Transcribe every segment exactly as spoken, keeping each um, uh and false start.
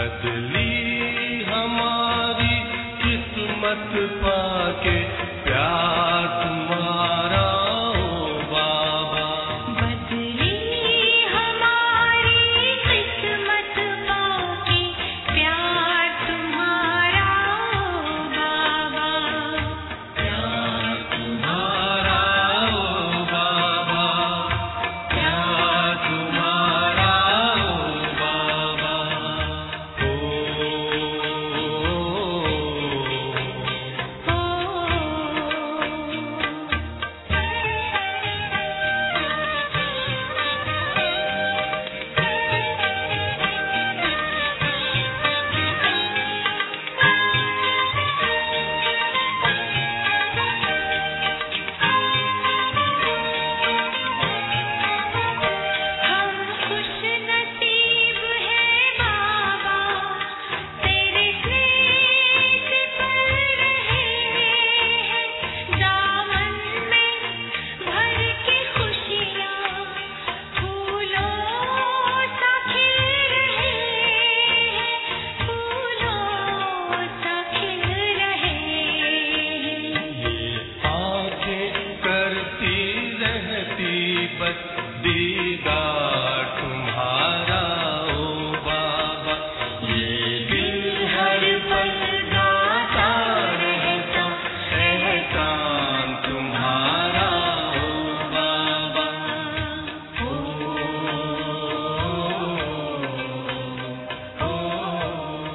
बदली हमारी किस्मत पाके प्यार तुम्हारा ओ बाबा। बदली हमारी किस्मत पाके प्यार तुम्हारा ओ बाबा। प्यार तुम्हारा ओ बाबा, प्यार तुम्हारा ओ बाबा। हम खुश नसीब है बाबा, तेरे स्नेह से पल रहे हैं। दामन में भर के खुशियाँ फूलों सा खिल रहे हैं, फूलों सा खिल रहे हैं। ये आंखें करती रहती बस दीदार तुम्हारा ओ बाबा। ये दिल हर पल गाता रहता एहसान तुम्हारा ओ बाबा। ओ, ओ, ओ।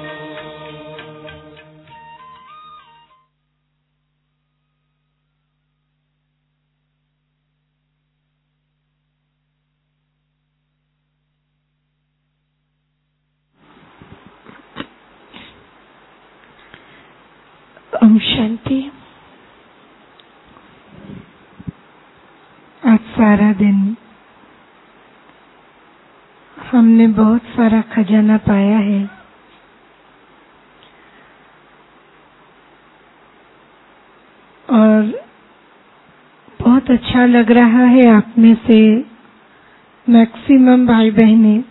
ओम शांति। आज सारा दिन हमने बहुत सारा खजाना पाया है और बहुत अच्छा लग रहा है। आप में से मैक्सिमम भाई बहनें,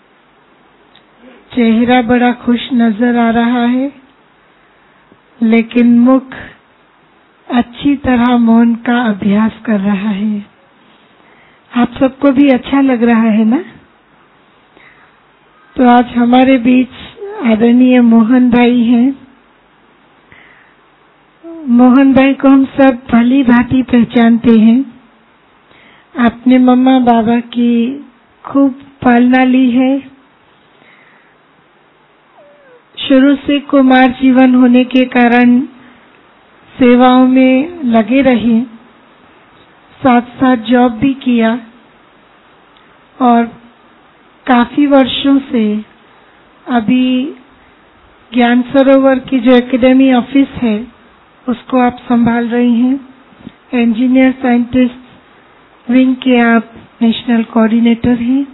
चेहरा बड़ा खुश नजर आ रहा है, लेकिन मुख अच्छी तरह मौन का अभ्यास कर रहा है। आप सबको भी अच्छा लग रहा है ना? तो आज हमारे बीच आदरणीय मोहन भाई हैं। मोहन भाई को हम सब भली भांति पहचानते हैं। आपने मम्मा बाबा की खूब पालना ली है। शुरू से कुमार जीवन होने के कारण सेवाओं में लगे रहे, साथ साथ जॉब भी किया और काफी वर्षों से अभी ज्ञान सरोवर की जो एकेडमी ऑफिस है उसको आप संभाल रही हैं। इंजीनियर साइंटिस्ट विंग के आप नेशनल कोऑर्डिनेटर हैं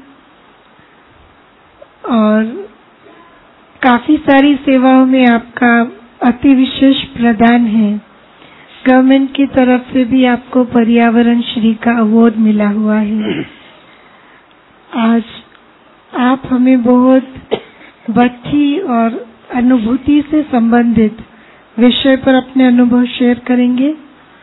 और काफी सारी सेवाओं में आपका अति विशेष प्रदान है। गवर्नमेंट की तरफ से भी आपको पर्यावरण श्री का अवार्ड मिला हुआ है। आज आप हमें बहुत भक्ति और अनुभूति से संबंधित विषय पर अपने अनुभव शेयर करेंगे।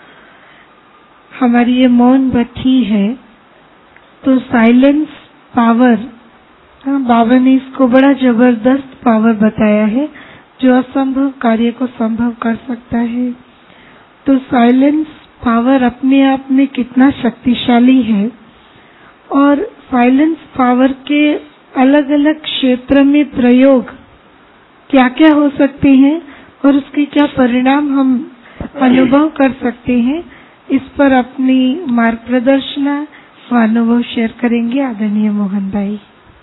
हमारी ये मौन भट्टी है तो साइलेंस पावर, हाँ, बाबा ने इसको बड़ा जबरदस्त पावर बताया है जो असंभव कार्य को संभव कर सकता है। तो साइलेंस पावर अपने आप में कितना शक्तिशाली है और साइलेंस पावर के अलग अलग क्षेत्र में प्रयोग क्या क्या हो सकते हैं और उसके क्या परिणाम हम अनुभव कर सकते हैं, इस पर अपनी मार्ग प्रदर्शना व अनुभव शेयर करेंगे आदरणीय मोहन भाई।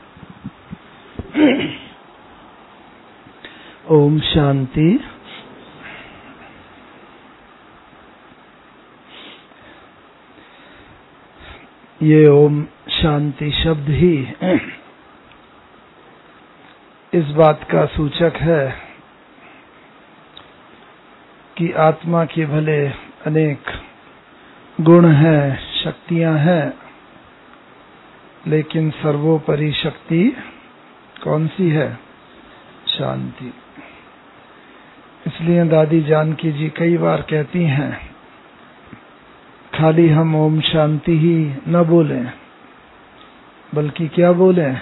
ओम शांति। ये ओम शांति शब्द ही इस बात का सूचक है कि आत्मा के भले अनेक गुण हैं, शक्तियां हैं, लेकिन सर्वोपरि शक्ति कौन सी है? शांति। इसलिए दादी जानकी जी कई बार कहती हैं, खाली हम ओम शांति ही न बोलें, बल्कि क्या बोलें,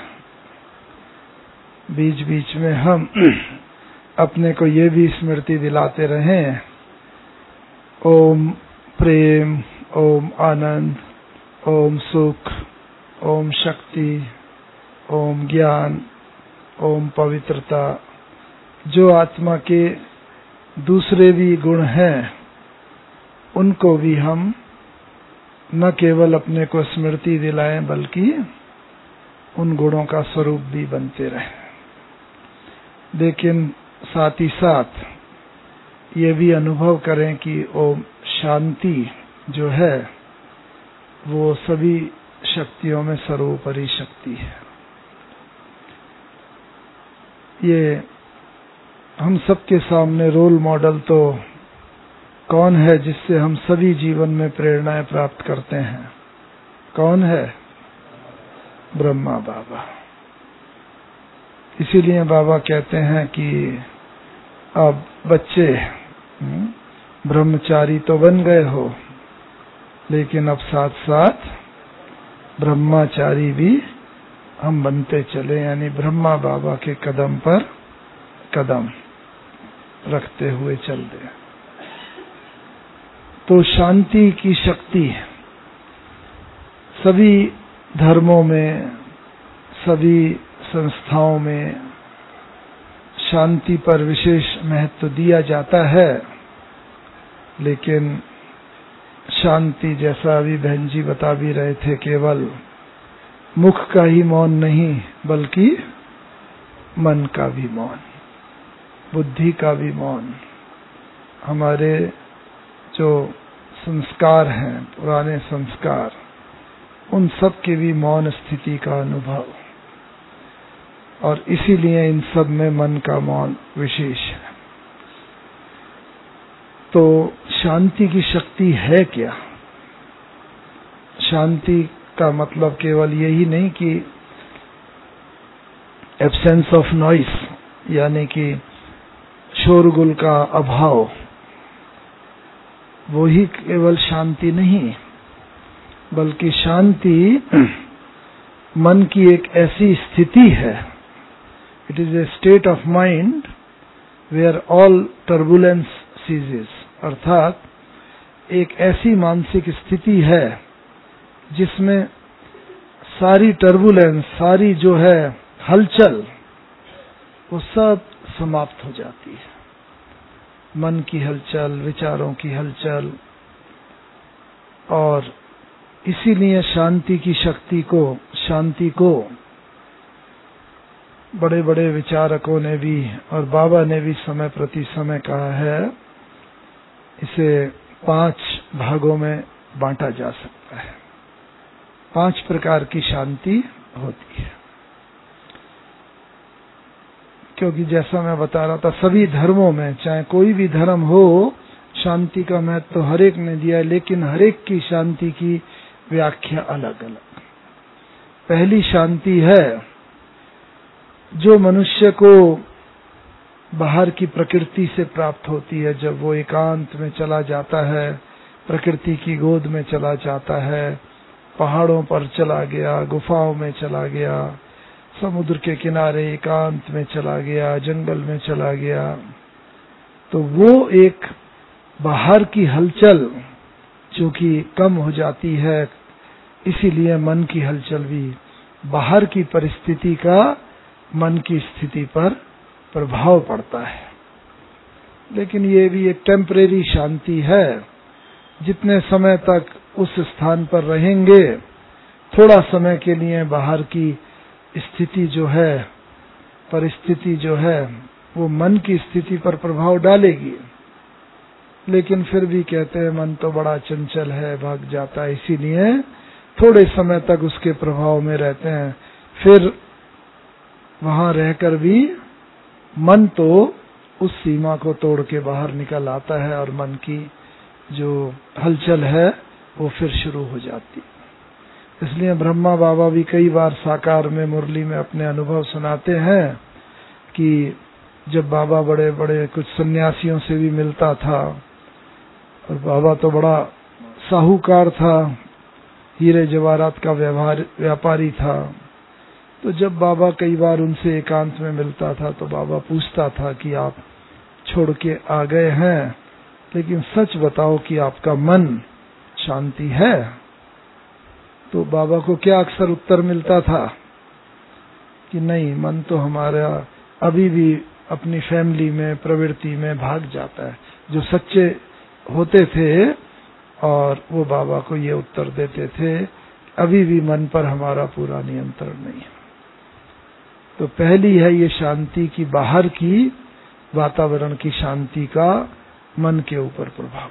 बीच बीच में हम अपने को ये भी स्मृति दिलाते रहें, ओम प्रेम, ओम आनंद, ओम सुख, ओम शक्ति, ओम ज्ञान, ओम पवित्रता। जो आत्मा के दूसरे भी गुण हैं, उनको भी हम न केवल अपने को स्मृति दिलाएं, बल्कि उन गुणों का स्वरूप भी बनते रहें। लेकिन साथ ही साथ ये भी अनुभव करें कि ओम शांति जो है वो सभी शक्तियों में सर्वोपरि शक्ति है। ये हम सबके सामने रोल मॉडल तो कौन है जिससे हम सभी जीवन में प्रेरणाएं प्राप्त करते हैं? कौन है? ब्रह्मा बाबा। इसीलिए बाबा कहते हैं कि अब बच्चे ब्रह्मचारी तो बन गए हो, लेकिन अब साथ साथ ब्रह्मचारी भी हम बनते चले, यानी ब्रह्मा बाबा के कदम पर कदम रखते हुए चल दे। तो शांति की शक्ति सभी धर्मों में, सभी संस्थाओं में शांति पर विशेष महत्व दिया जाता है, लेकिन शांति, जैसा अभी बहन जी बता भी रहे थे, केवल मुख का ही मौन नहीं, बल्कि मन का भी मौन, बुद्धि का भी मौन। हमारे जो संस्कार हैं, पुराने संस्कार, उन सब के भी मौन स्थिति का अनुभव, और इसीलिए इन सब में मन का मौन विशेष है। तो शांति की शक्ति है क्या? शांति का मतलब केवल यही नहीं कि एब्सेंस ऑफ नॉइस, यानी कि शोरगुल का अभाव, वो ही केवल शांति नहीं, बल्कि शांति मन की एक ऐसी स्थिति है, it is a state of mind where all turbulence ceases, अर्थात एक ऐसी मानसिक स्थिति है जिसमें सारी टर्बुलेंस, सारी जो है हलचल, वो सब समाप्त हो जाती है। मन की हलचल, विचारों की हलचल। और इसीलिए शांति की शक्ति को, शांति को बड़े बड़े विचारकों ने भी और बाबा ने भी समय प्रति समय कहा है, इसे पांच भागों में बांटा जा सकता है। पांच प्रकार की शांति होती है, क्योंकि जैसा मैं बता रहा था, सभी धर्मों में, चाहे कोई भी धर्म हो, शांति का महत्व तो हर एक ने दिया है, लेकिन हर एक की शांति की व्याख्या अलग अलग। पहली शांति है जो मनुष्य को बाहर की प्रकृति से प्राप्त होती है, जब वो एकांत में चला जाता है, प्रकृति की गोद में चला जाता है, पहाड़ों पर चला गया, गुफाओं में चला गया, समुद्र के किनारे एकांत में चला गया, जंगल में चला गया, तो वो एक बाहर की हलचल जो कि कम हो जाती है। इसीलिए मन की हलचल भी, बाहर की परिस्थिति का मन की स्थिति पर प्रभाव पड़ता है, लेकिन ये भी एक टेम्परेरी शांति है। जितने समय तक उस स्थान पर रहेंगे, थोड़ा समय के लिए बाहर की स्थिति जो है, परिस्थिति जो है, वो मन की स्थिति पर प्रभाव डालेगी, लेकिन फिर भी कहते हैं मन तो बड़ा चंचल है, भाग जाता है, इसीलिए थोड़े समय तक उसके प्रभाव में रहते हैं। फिर वहां रहकर भी मन तो उस सीमा को तोड़ के बाहर निकल आता है, और मन की जो हलचल है वो फिर शुरू हो जाती। इसलिए ब्रह्मा बाबा भी कई बार साकार में, मुरली में अपने अनुभव सुनाते हैं कि जब बाबा बड़े बड़े कुछ सन्यासियों से भी मिलता था, और बाबा तो बड़ा साहूकार था, हीरे जवाहरात का व्यवहार व्यापारी था, तो जब बाबा कई बार उनसे एकांत में मिलता था तो बाबा पूछता था कि आप छोड़ के आ गए हैं, लेकिन सच बताओ कि आपका मन शांति है? तो बाबा को क्या अक्सर उत्तर मिलता था कि नहीं, मन तो हमारा अभी भी अपनी फैमिली में, प्रवृत्ति में भाग जाता है। जो सच्चे होते थे और वो बाबा को ये उत्तर देते थे, अभी भी मन पर हमारा पूरा नियंत्रण नहीं है। तो पहली है ये शांति की, बाहर की वातावरण की शांति का मन के ऊपर प्रभाव।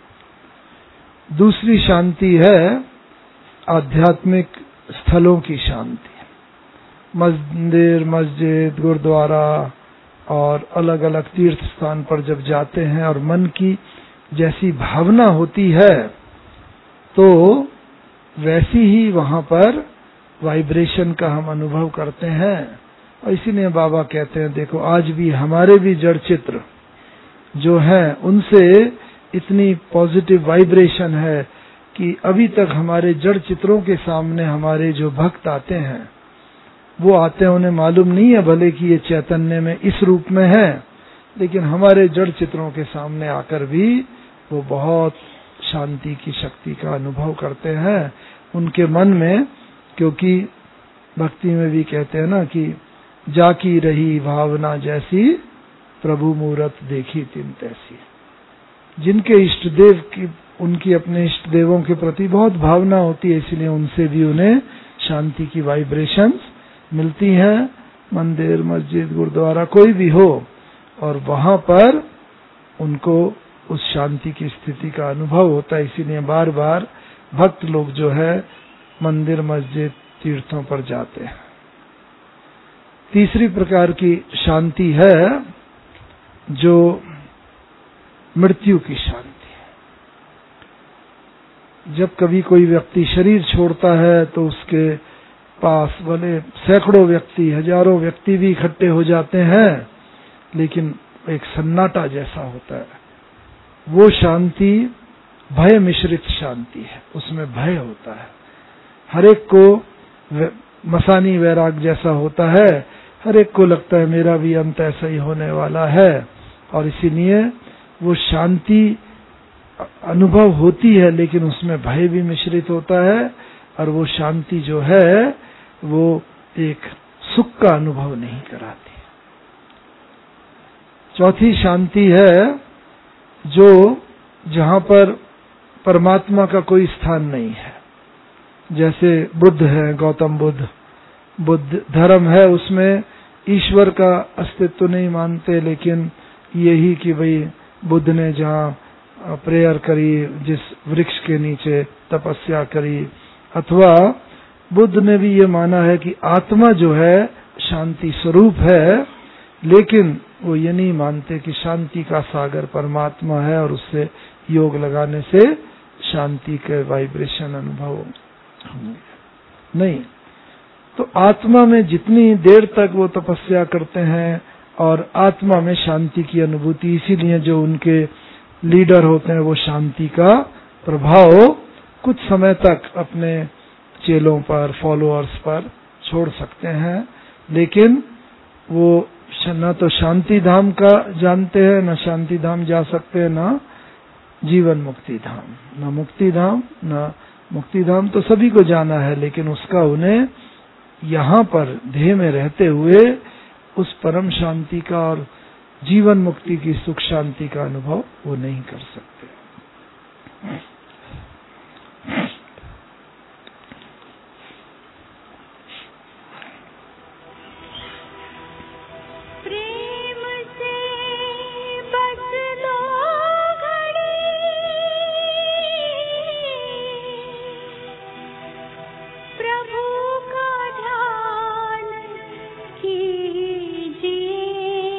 दूसरी शांति है आध्यात्मिक स्थलों की शांति। मंदिर, मस्जिद, गुरुद्वारा और अलग अलग तीर्थ स्थान पर जब जाते हैं और मन की जैसी भावना होती है, तो वैसी ही वहां पर वाइब्रेशन का हम अनुभव करते हैं। और इसीलिए बाबा कहते हैं, देखो आज भी हमारे भी जड़ चित्र जो हैं उनसे इतनी पॉजिटिव वाइब्रेशन है कि अभी तक हमारे जड़ चित्रों के सामने हमारे जो भक्त आते हैं, वो आते हैं, उन्हें मालूम नहीं है भले कि ये चैतन्य में इस रूप में है, लेकिन हमारे जड़ चित्रों के सामने आकर भी वो बहुत शांति की शक्ति का अनुभव करते हैं उनके मन में। क्योंकि भक्ति में भी कहते हैं ना कि जाकी रही भावना जैसी, प्रभु मूरत देखी तिन तैसी। जिनके इष्ट देव की, उनकी अपने इष्ट देवों के प्रति बहुत भावना होती है, इसलिए उनसे भी उन्हें शांति की वाइब्रेशंस मिलती हैं। मंदिर, मस्जिद, गुरुद्वारा कोई भी हो, और वहां पर उनको उस शांति की स्थिति का अनुभव होता है। इसीलिए बार बार भक्त लोग जो है मंदिर, मस्जिद, तीर्थों पर जाते हैं। तीसरी प्रकार की शांति है जो मृत्यु की शांति है। जब कभी कोई व्यक्ति शरीर छोड़ता है तो उसके पास भले सैकड़ों व्यक्ति, हजारों व्यक्ति भी इकट्ठे हो जाते हैं, लेकिन एक सन्नाटा जैसा होता है। वो शांति भय मिश्रित शांति है, उसमें भय होता है। हर एक को मसानी वैराग जैसा होता है, हर एक को लगता है मेरा भी अंत ऐसा ही होने वाला है, और इसीलिए वो शांति अनुभव होती है, लेकिन उसमें भय भी मिश्रित होता है, और वो शांति जो है वो एक सुख का अनुभव नहीं कराती। चौथी शांति है जो जहां पर परमात्मा का कोई स्थान नहीं है। जैसे बुद्ध है, गौतम बुद्ध, बुद्ध धर्म है, उसमें ईश्वर का अस्तित्व नहीं मानते, लेकिन यही कि भाई बुद्ध ने जहाँ प्रेयर करी, जिस वृक्ष के नीचे तपस्या करी, अथवा बुद्ध ने भी ये माना है कि आत्मा जो है शांति स्वरूप है, लेकिन वो ये नहीं मानते कि शांति का सागर परमात्मा है और उससे योग लगाने से शांति के वाइब्रेशन अनुभव होंगे। नहीं, तो आत्मा में जितनी देर तक वो तपस्या करते हैं और आत्मा में शांति की अनुभूति, इसीलिए जो उनके लीडर होते हैं वो शांति का प्रभाव कुछ समय तक अपने चेलों पर, फॉलोअर्स पर छोड़ सकते हैं, लेकिन वो न तो शांति धाम का जानते हैं, न शांति धाम जा सकते हैं, न जीवन मुक्ति धाम, न मुक्ति धाम, न मुक्ति धाम तो सभी को जाना है, लेकिन उसका उन्हें यहाँ पर देह में रहते हुए उस परम शांति का और जीवन मुक्ति की सुख शांति का अनुभव वो नहीं कर सकते।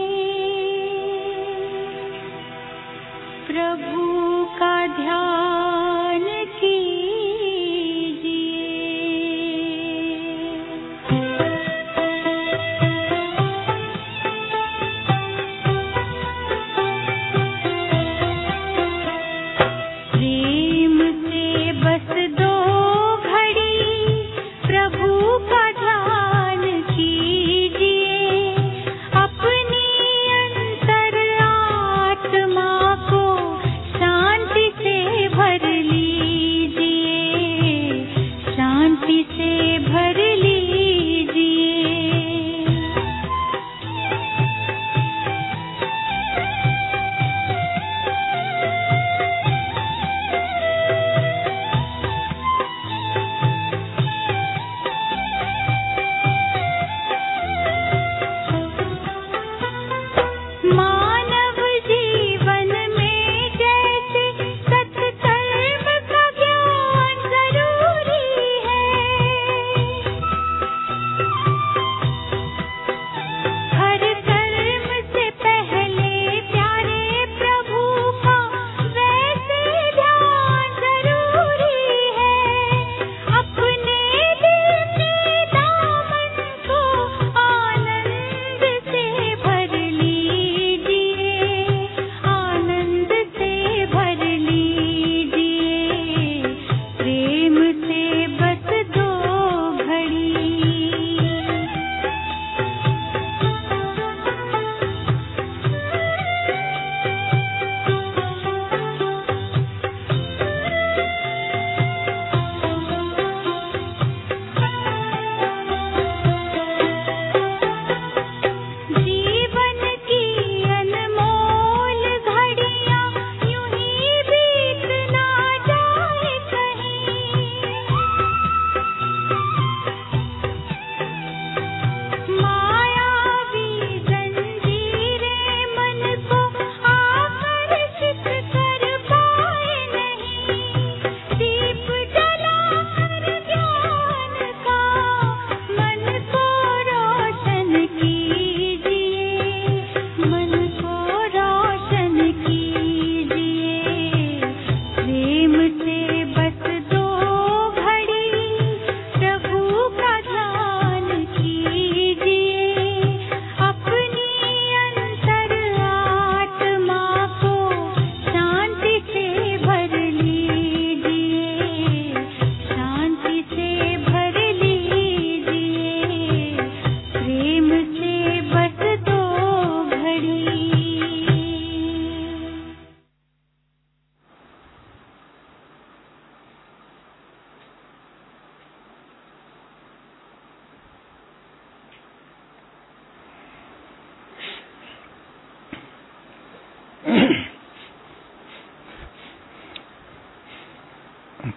प्रभु का ध्यान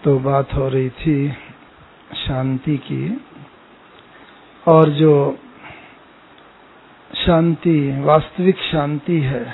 तो बात हो रही थी शांति की, और जो शांति, वास्तविक शांति है,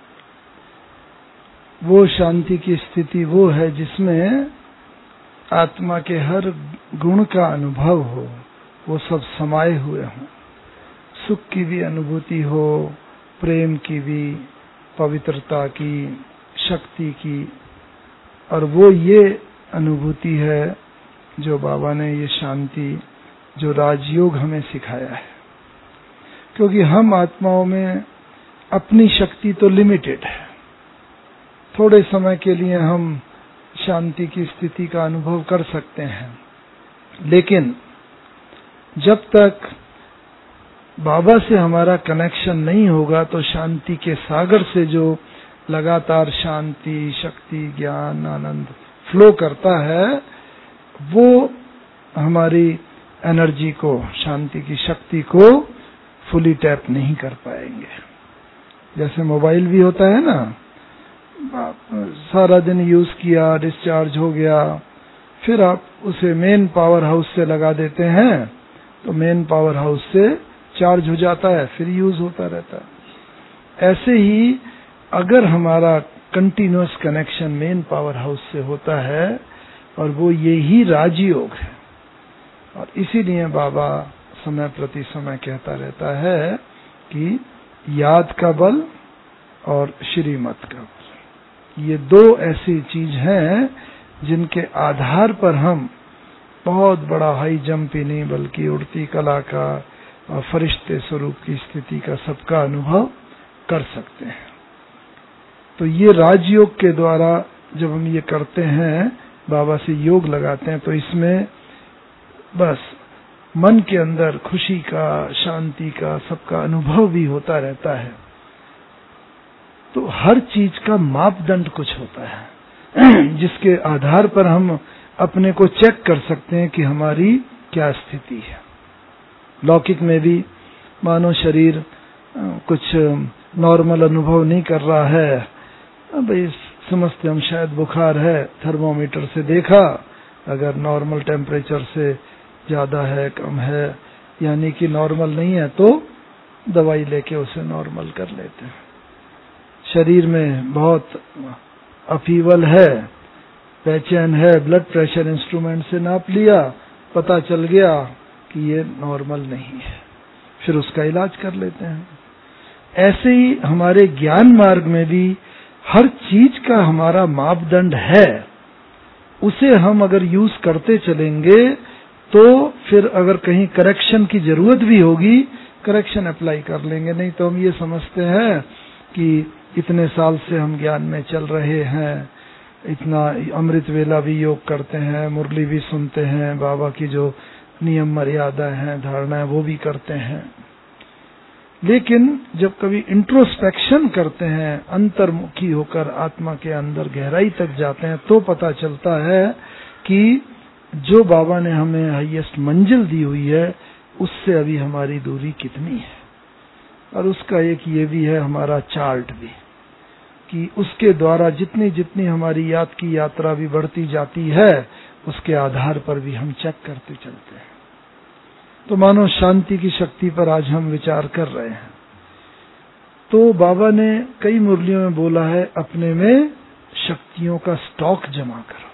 वो शांति की स्थिति वो है जिसमें आत्मा के हर गुण का अनुभव हो, वो सब समाये हुए हों। सुख की भी अनुभूति हो, प्रेम की भी, पवित्रता की, शक्ति की, और वो ये अनुभूति है जो बाबा ने ये शांति, जो राजयोग हमें सिखाया है। क्योंकि हम आत्माओं में अपनी शक्ति तो लिमिटेड है, थोड़े समय के लिए हम शांति की स्थिति का अनुभव कर सकते हैं, लेकिन जब तक बाबा से हमारा कनेक्शन नहीं होगा तो शांति के सागर से जो लगातार शांति, शक्ति, ज्ञान, आनंद फ्लो करता है, वो हमारी एनर्जी को, शांति की शक्ति को फुली टैप नहीं कर पाएंगे। जैसे मोबाइल भी होता है ना, सारा दिन यूज किया, डिस्चार्ज हो गया, फिर आप उसे मेन पावर हाउस से लगा देते हैं तो मेन पावर हाउस से चार्ज हो जाता है, फिर यूज होता रहता है। ऐसे ही अगर हमारा continuous connection main power house से होता है, और वो यही राजयोग है, और इसीलिए बाबा समय प्रति समय कहता रहता है कि याद का बल और श्रीमत का बल, ये दो ऐसी चीज हैं जिनके आधार पर हम बहुत बड़ा हाई जंप ही नहीं बल्कि उड़ती कला का और फरिश्ते स्वरूप की स्थिति का सबका अनुभव कर सकते हैं। तो ये राजयोग के द्वारा जब हम ये करते हैं, बाबा से योग लगाते हैं, तो इसमें बस मन के अंदर खुशी का, शांति का, सबका अनुभव भी होता रहता है। तो हर चीज का मापदंड कुछ होता है जिसके आधार पर हम अपने को चेक कर सकते हैं कि हमारी क्या स्थिति है। लौकिक में भी मानो शरीर कुछ नॉर्मल अनुभव नहीं कर रहा है, भाई समझते हम शायद बुखार है, थर्मोमीटर से देखा, अगर नॉर्मल टेम्परेचर से ज्यादा है, कम है, यानी कि नॉर्मल नहीं है, तो दवाई लेके उसे नॉर्मल कर लेते हैं। शरीर में बहुत अपीवल है, बेचैन है, ब्लड प्रेशर इंस्ट्रूमेंट से नाप लिया, पता चल गया कि ये नॉर्मल नहीं है, फिर उसका इलाज कर लेते हैं। ऐसे ही हमारे ज्ञान मार्ग में भी हर चीज का हमारा मापदंड है, उसे हम अगर यूज करते चलेंगे तो फिर अगर कहीं करेक्शन की जरूरत भी होगी, करेक्शन अप्लाई कर लेंगे। नहीं तो हम ये समझते हैं कि इतने साल से हम ज्ञान में चल रहे हैं, इतना अमृत वेला भी योग करते हैं, मुरली भी सुनते हैं, बाबा की जो नियम मर्यादा है, धारणा है, वो भी करते हैं। लेकिन जब कभी इंट्रोस्पेक्शन करते हैं, अंतर्मुखी होकर आत्मा के अंदर गहराई तक जाते हैं, तो पता चलता है कि जो बाबा ने हमें हाईएस्ट मंजिल दी हुई है, उससे अभी हमारी दूरी कितनी है। और उसका एक ये भी है हमारा चार्ट भी, कि उसके द्वारा जितनी जितनी हमारी याद की यात्रा भी बढ़ती जाती है, उसके आधार पर भी हम चेक करते चलते हैं। तो मानो शांति की शक्ति पर आज हम विचार कर रहे हैं। तो बाबा ने कई मुरलियों में बोला है, अपने में शक्तियों का स्टॉक जमा करो।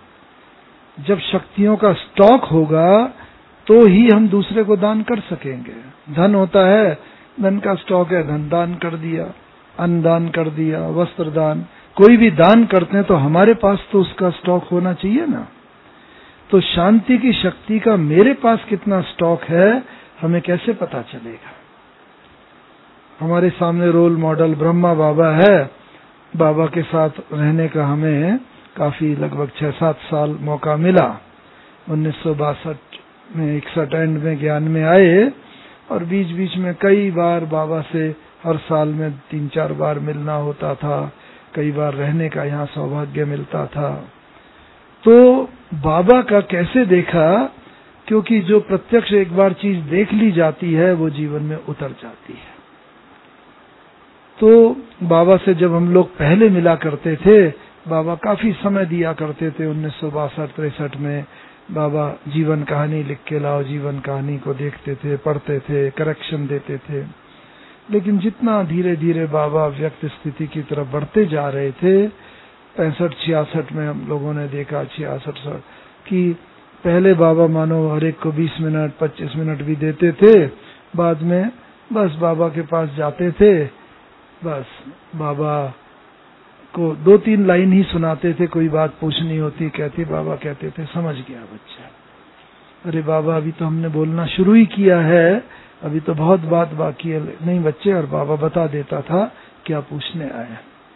जब शक्तियों का स्टॉक होगा तो ही हम दूसरे को दान कर सकेंगे। धन होता है, धन का स्टॉक है, धन दान कर दिया, अन्न दान कर दिया, वस्त्र दान, कोई भी दान करते हैं तो हमारे पास तो उसका स्टॉक होना चाहिए ना। तो शांति की शक्ति का मेरे पास कितना स्टॉक है, हमें कैसे पता चलेगा। हमारे सामने रोल मॉडल ब्रह्मा बाबा है, बाबा के साथ रहने का हमें काफी लगभग छह सात साल मौका मिला। उन्नीस सौ बासठ में इकसठ एंड में ज्ञान में आए, और बीच बीच में कई बार बाबा से हर साल में तीन चार बार मिलना होता था, कई बार रहने का यहाँ सौभाग्य मिलता था। तो बाबा का कैसे देखा, क्योंकि जो प्रत्यक्ष एक बार चीज देख ली जाती है वो जीवन में उतर जाती है। तो बाबा से जब हम लोग पहले मिला करते थे, बाबा काफी समय दिया करते थे। उन्नीस सौ बासठ तिरसठ में बाबा जीवन कहानी लिख के लाओ, जीवन कहानी को देखते थे, पढ़ते थे, करेक्शन देते थे। लेकिन जितना धीरे धीरे बाबा व्यक्त स्थिति की तरफ बढ़ते जा रहे थे, पैंसठ छियासठ में हम लोगों ने देखा, छियासठ कि पहले बाबा मानो हर एक को बीस मिनट पच्चीस मिनट भी देते थे, बाद में बस बाबा के पास जाते थे, बस बाबा को दो तीन लाइन ही सुनाते थे, कोई बात पूछनी होती कहती, बाबा कहते थे समझ गया बच्चा। अरे बाबा अभी तो हमने बोलना शुरू ही किया है, अभी तो बहुत बात बाकी है। नहीं बच्चे, और बाबा बता देता था क्या पूछने आए।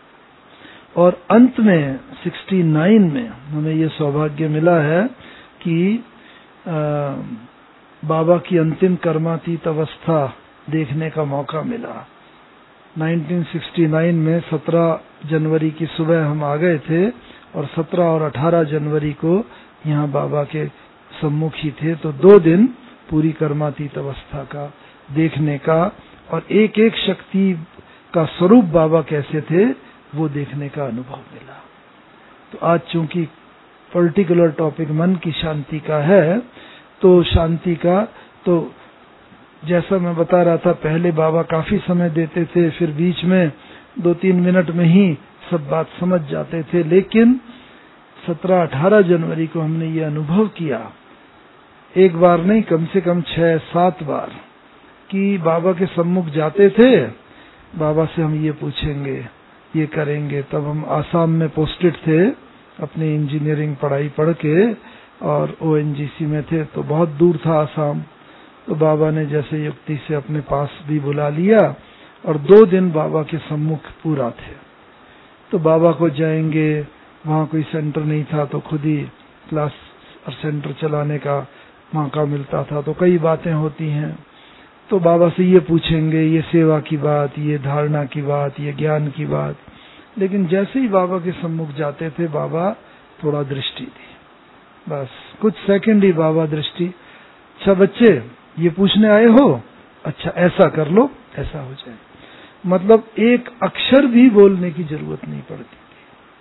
और अंत में उनहत्तर में हमें ये सौभाग्य मिला है कि आ, बाबा की अंतिम कर्मातीत अवस्था देखने का मौका मिला। उन्नीस सौ उनहत्तर में सत्रह जनवरी की सुबह हम आ गए थे और सत्रह और अठारह जनवरी को यहाँ बाबा के सम्मुख ही थे। तो दो दिन पूरी कर्मातीत अवस्था का देखने का और एक एक शक्ति का स्वरूप बाबा कैसे थे वो देखने का अनुभव मिला। तो आज चूंकि पर्टिकुलर टॉपिक मन की शांति का है, तो शांति का तो जैसा मैं बता रहा था, पहले बाबा काफी समय देते थे, फिर बीच में दो तीन मिनट में ही सब बात समझ जाते थे। लेकिन सत्रह अठारह जनवरी को हमने ये अनुभव किया, एक बार नहीं कम से कम छह सात बार, कि बाबा के सम्मुख जाते थे, बाबा से हम ये पूछेंगे, ये करेंगे। तब हम आसाम में पोस्टेड थे, अपनी इंजीनियरिंग पढ़ाई पढ़ के, और ओएनजीसी में थे, तो बहुत दूर था आसाम। तो बाबा ने जैसे युक्ति से अपने पास भी बुला लिया और दो दिन बाबा के सम्मुख पूरा थे। तो बाबा को जाएंगे, वहाँ कोई सेंटर नहीं था, तो खुद ही क्लास और सेंटर चलाने का मौका मिलता था। तो कई बातें होती हैं, तो बाबा से ये पूछेंगे, ये सेवा की बात, ये धारणा की बात, ये ज्ञान की बात। लेकिन जैसे ही बाबा के सम्मुख जाते थे, बाबा थोड़ा दृष्टि दी, बस कुछ सेकंड ही बाबा दृष्टि। अच्छा बच्चे ये पूछने आए हो, अच्छा ऐसा कर लो, ऐसा हो जाए। मतलब एक अक्षर भी बोलने की जरूरत नहीं पड़ती थी।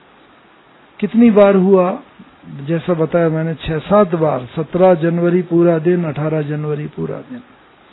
कितनी बार हुआ, जैसा बताया मैंने, छह सात बार। सत्रह जनवरी पूरा दिन, अठारह जनवरी पूरा दिन।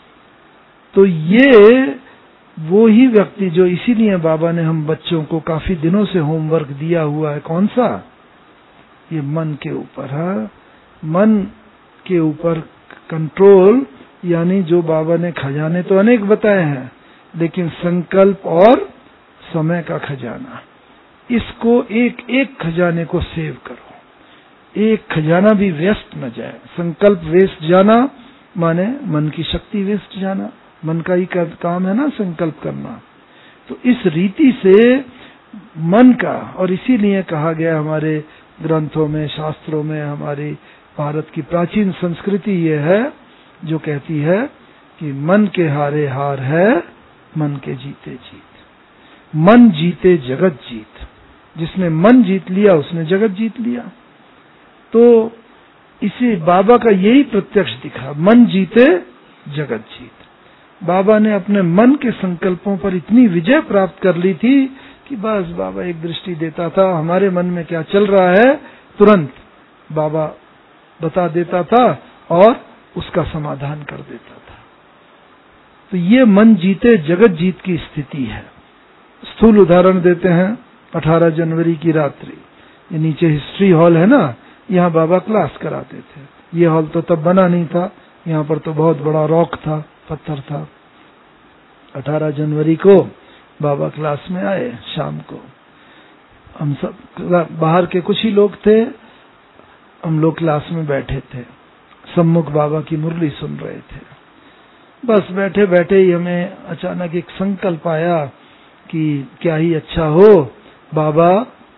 तो ये वो ही व्यक्ति जो, इसीलिए बाबा ने हम बच्चों को काफी दिनों से होमवर्क दिया हुआ है, कौन सा, ये मन के ऊपर है। मन के ऊपर कंट्रोल, यानी जो बाबा ने खजाने तो अनेक बताए हैं, लेकिन संकल्प और समय का खजाना, इसको एक एक खजाने को सेव करो, एक खजाना भी वेस्ट न जाए। संकल्प वेस्ट जाना माने मन की शक्ति वेस्ट जाना, मन का ही काम है ना संकल्प करना। तो इस रीति से मन का, और इसीलिए कहा गया हमारे ग्रंथों में, शास्त्रों में, हमारी भारत की प्राचीन संस्कृति ये है जो कहती है कि मन के हारे हार है, मन के जीते जीत। मन जीते जगत जीत, जिसने मन जीत लिया उसने जगत जीत लिया। तो इसी बाबा का यही प्रत्यक्ष दिखा, मन जीते जगत जीत। बाबा ने अपने मन के संकल्पों पर इतनी विजय प्राप्त कर ली थी कि बस बाबा एक दृष्टि देता था, हमारे मन में क्या चल रहा है तुरंत बाबा बता देता था और उसका समाधान कर देता था। तो ये मन जीते जगत जीत की स्थिति है। स्थूल उदाहरण देते हैं, अठारह जनवरी की रात्रि, ये नीचे हिस्ट्री हॉल है ना, यहाँ बाबा क्लास कराते थे। ये हॉल तो तब बना नहीं था, यहाँ पर तो बहुत बड़ा रॉक था, पत्थर था। अठारह जनवरी को बाबा क्लास में आए शाम को, हम सब बाहर के कुछ ही लोग थे, हम लोग क्लास में बैठे थे, सम्मुख बाबा की मुरली सुन रहे थे। बस बैठे बैठे ही हमें अचानक एक संकल्प आया कि क्या ही अच्छा हो बाबा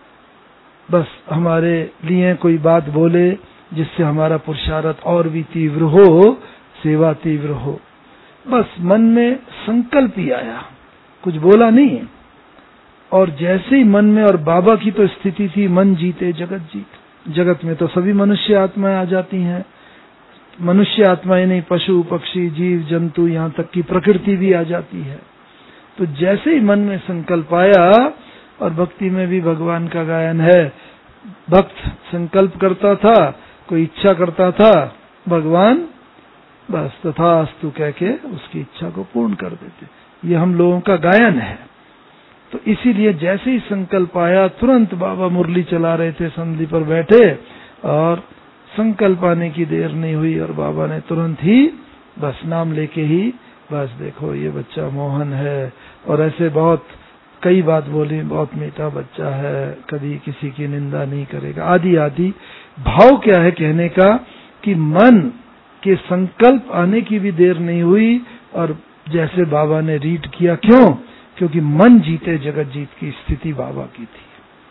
बस हमारे लिए कोई बात बोले जिससे हमारा पुरुषार्थ और भी तीव्र हो, सेवा तीव्र हो। बस मन में संकल्प ही आया, कुछ बोला नहीं। और जैसे ही मन में, और बाबा की तो स्थिति थी मन जीते जगत जीत। जगत में तो सभी मनुष्य आत्माएं आ जाती हैं, मनुष्य आत्माएं नहीं, पशु पक्षी जीव जंतु, यहाँ तक कि प्रकृति भी आ जाती है। तो जैसे ही मन में संकल्प आया और भक्ति में भी भगवान का गायन है। भक्त संकल्प करता था, कोई इच्छा करता था, भगवान बस तथास्तु कह के उसकी इच्छा को पूर्ण कर देते। ये हम लोगों का गायन है। तो इसीलिए जैसे ही संकल्प आया तुरंत बाबा मुरली चला रहे थे, संधि पर बैठे और संकल्प आने की देर नहीं हुई और बाबा ने तुरंत ही बस नाम लेके ही बस देखो ये बच्चा मोहन है। और ऐसे बहुत कई बात बोली, बहुत मीठा बच्चा है, कभी किसी की निंदा नहीं करेगा, आदि आदि। भाव क्या है कहने का कि मन के संकल्प आने की भी देर नहीं हुई और जैसे बाबा ने रीड किया। क्यों? क्योंकि मन जीते जगत जीत की स्थिति बाबा की थी।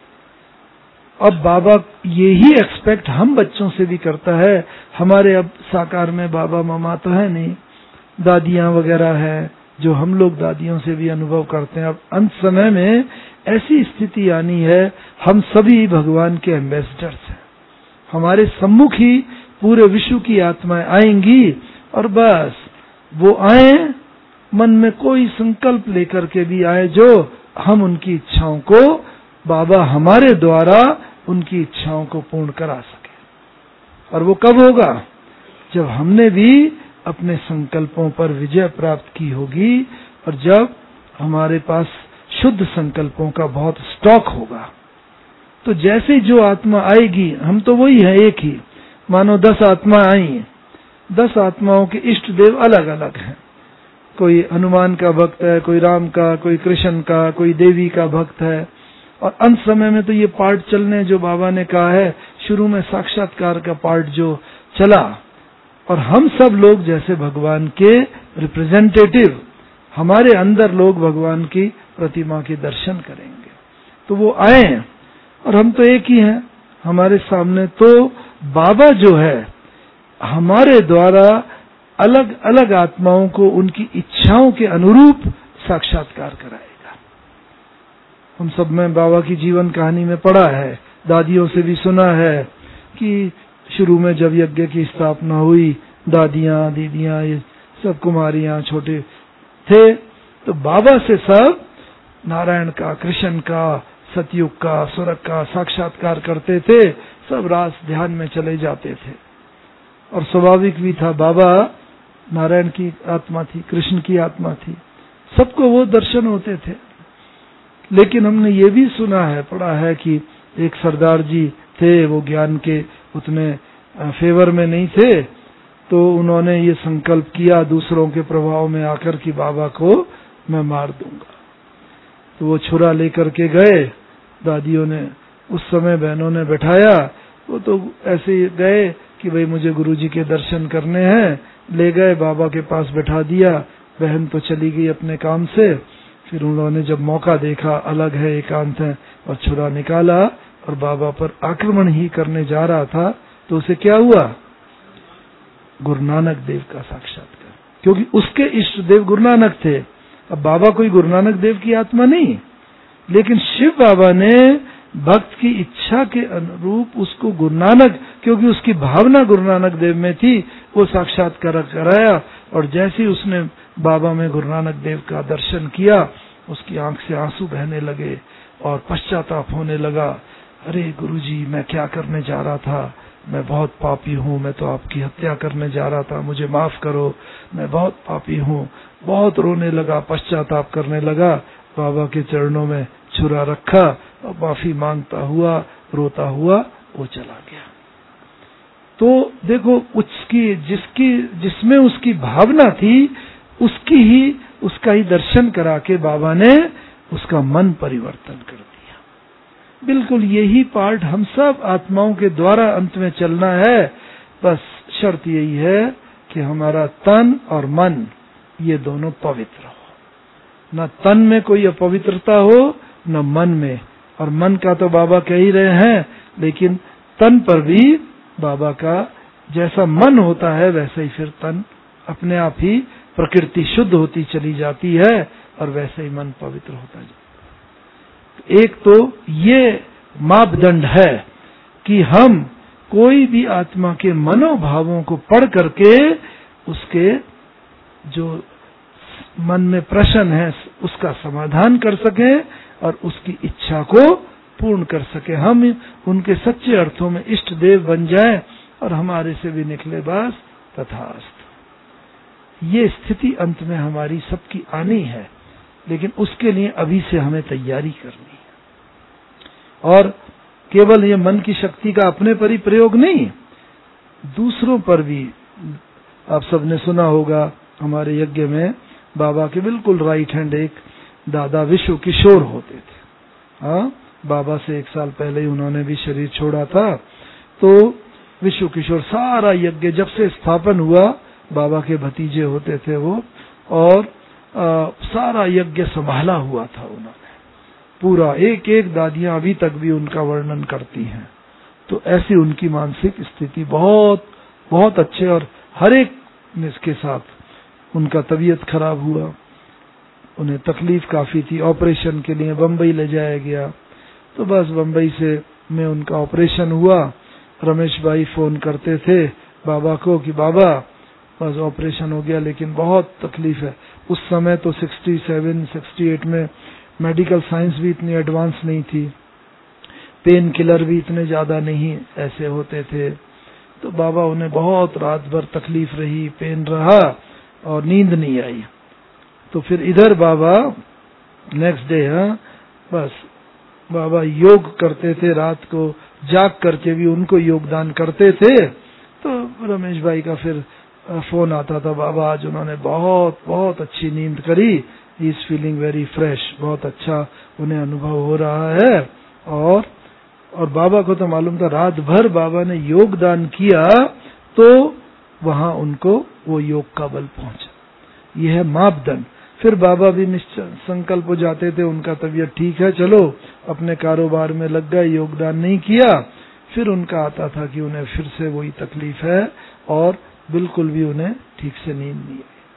अब बाबा यही एक्सपेक्ट हम बच्चों से भी करता है। हमारे अब साकार में बाबा मामा तो है नहीं, दादियां वगैरह है जो हम लोग दादियों से भी अनुभव करते हैं। अब अंत समय में ऐसी स्थिति आनी है, हम सभी भगवान के एम्बेसडर्स हैं। हमारे सम्मुख ही पूरे विश्व की आत्माएं आएंगी और बस वो आए, मन में कोई संकल्प लेकर के भी आए जो हम उनकी इच्छाओं को, बाबा हमारे द्वारा उनकी इच्छाओं को पूर्ण करा सके। और वो कब होगा? जब हमने भी अपने संकल्पों पर विजय प्राप्त की होगी और जब हमारे पास शुद्ध संकल्पों का बहुत स्टॉक होगा। तो जैसे जो आत्मा आएगी, हम तो वही है एक ही। मानो दस आत्मा आई, दस आत्माओं के इष्ट देव अलग अलग हैं। कोई हनुमान का भक्त है, कोई राम का, कोई कृष्ण का, कोई देवी का भक्त है। और अंत समय में तो ये पार्ट चलने जो बाबा ने कहा है, शुरू में साक्षात्कार का पार्ट जो चला, और हम सब लोग जैसे भगवान के रिप्रेजेंटेटिव, हमारे अंदर लोग भगवान की प्रतिमा के दर्शन करेंगे। तो वो आए और हम तो एक ही हैं। हमारे सामने तो बाबा जो है हमारे द्वारा अलग अलग आत्माओं को उनकी इच्छाओं के अनुरूप साक्षात्कार कराएगा। हम सब में बाबा की जीवन कहानी में पढ़ा है, दादियों से भी सुना है कि शुरू में जब यज्ञ की स्थापना हुई, दादियां दीदियां ये सब कुमारियां छोटे थे, तो बाबा से सब नारायण का, कृष्ण का, सतयुग का, स्वर्ग का साक्षात्कार करते थे। सब रास ध्यान में चले जाते थे और स्वाभाविक भी था, बाबा नारायण की आत्मा थी, कृष्ण की आत्मा थी, सबको वो दर्शन होते थे। लेकिन हमने ये भी सुना है, पढ़ा है कि एक सरदार जी थे, वो ज्ञान के उतने फेवर में नहीं थे, तो उन्होंने ये संकल्प किया दूसरों के प्रभाव में आकर कि बाबा को मैं मार दूंगा। तो वो छुरा लेकर के गए, दादियों ने उस समय बहनों ने बैठाया, वो तो ऐसे गए कि भाई मुझे गुरुजी के दर्शन करने हैं, ले गए बाबा के पास बैठा दिया। बहन तो चली गई अपने काम से। फिर उन्होंने जब मौका देखा, अलग है, एकांत है, और छुरा निकाला और बाबा पर आक्रमण ही करने जा रहा था, तो उसे क्या हुआ? गुरु नानक देव का साक्षात्कार, क्योंकि उसके इष्ट देव गुरु नानक थे। अब बाबा कोई गुरु नानक देव की आत्मा नहीं, लेकिन शिव बाबा ने भक्त की इच्छा के अनुरूप उसको गुरु नानक, क्योंकि उसकी भावना गुरु नानक देव में थी, वो साक्षात्कार कराया। और जैसे ही उसने बाबा में गुरु नानक देव का दर्शन किया, उसकी आंख से आंसू बहने लगे और पश्चाताप होने लगा। अरे गुरुजी, मैं क्या करने जा रहा था, मैं बहुत पापी हूँ, मैं तो आपकी हत्या करने जा रहा था, मुझे माफ करो, मैं बहुत पापी हूँ। बहुत रोने लगा, पश्चाताप करने लगा, बाबा के चरणों में छुरा रखा और माफी मांगता हुआ, रोता हुआ वो चला गया। तो देखो, उसकी जिसकी जिसमें उसकी भावना थी, उसकी ही उसका ही दर्शन करा के बाबा ने उसका मन परिवर्तन कर दिया। बिल्कुल यही पार्ट हम सब आत्माओं के द्वारा अंत में चलना है। बस शर्त यही है कि हमारा तन और मन ये दोनों पवित्र हो, न तन में कोई अपवित्रता हो न मन में। और मन का तो बाबा कह ही रहे हैं, लेकिन तन पर भी बाबा का जैसा मन होता है वैसे ही फिर तन अपने आप ही प्रकृति शुद्ध होती चली जाती है और वैसे ही मन पवित्र होता जाता है। एक तो ये मापदंड है कि हम कोई भी आत्मा के मनोभावों को पढ़ करके उसके जो मन में प्रश्न है उसका समाधान कर सकें और उसकी इच्छा को पूर्ण कर सके, हम उनके सच्चे अर्थों में इष्ट देव बन जाएं और हमारे से भी निकले बस तथास्तु। ये स्थिति अंत में हमारी सबकी आनी है, लेकिन उसके लिए अभी से हमें तैयारी करनी है। और केवल ये मन की शक्ति का अपने पर ही प्रयोग नहीं, दूसरों पर भी। आप सबने सुना होगा हमारे यज्ञ में बाबा के बिल्कुल राइट हैंड एक दादा विश्व किशोर होते थे। हाँ, बाबा से एक साल पहले ही उन्होंने भी शरीर छोड़ा था। तो विश्व किशोर सारा यज्ञ जब से स्थापन हुआ, बाबा के भतीजे होते थे वो, और आ, सारा यज्ञ संभाला हुआ था उन्होंने पूरा, एक एक दादियां अभी तक भी उनका वर्णन करती हैं। तो ऐसी उनकी मानसिक स्थिति बहुत बहुत अच्छे, और हर एक इसके साथ उनका तबीयत खराब हुआ, उन्हें तकलीफ काफी थी, ऑपरेशन के लिए बम्बई ले जाया गया। तो बस बम्बई से में उनका ऑपरेशन हुआ। रमेश भाई फोन करते थे बाबा को कि बाबा बस ऑपरेशन हो गया, लेकिन बहुत तकलीफ है। उस समय तो सड़सठ, अड़सठ में मेडिकल साइंस भी इतनी एडवांस नहीं थी, पेन किलर भी इतने ज्यादा नहीं ऐसे होते थे। तो बाबा उन्हें बहुत रात भर तकलीफ रही, पेन रहा और नींद नहीं आई। तो फिर इधर बाबा नेक्स्ट डे, हाँ बस बाबा योग करते थे, रात को जाग करके भी उनको योगदान करते थे। तो रमेश भाई का फिर फोन आता था, बाबा आज उन्होंने बहुत बहुत अच्छी नींद करी, he is feeling very fresh, बहुत अच्छा उन्हें अनुभव हो रहा है। और और बाबा को तो मालूम था रात भर बाबा ने योगदान किया, तो वहां उनको वो योग का बल पहुंचा। यह है मापदंड। फिर बाबा भी निश्चय संकल्प हो जाते थे, उनका तबीयत ठीक है, चलो अपने कारोबार में लग गए, योगदान नहीं किया। फिर उनका आता था कि उन्हें फिर से वही तकलीफ है और बिल्कुल भी उन्हें ठीक से नींद नहीं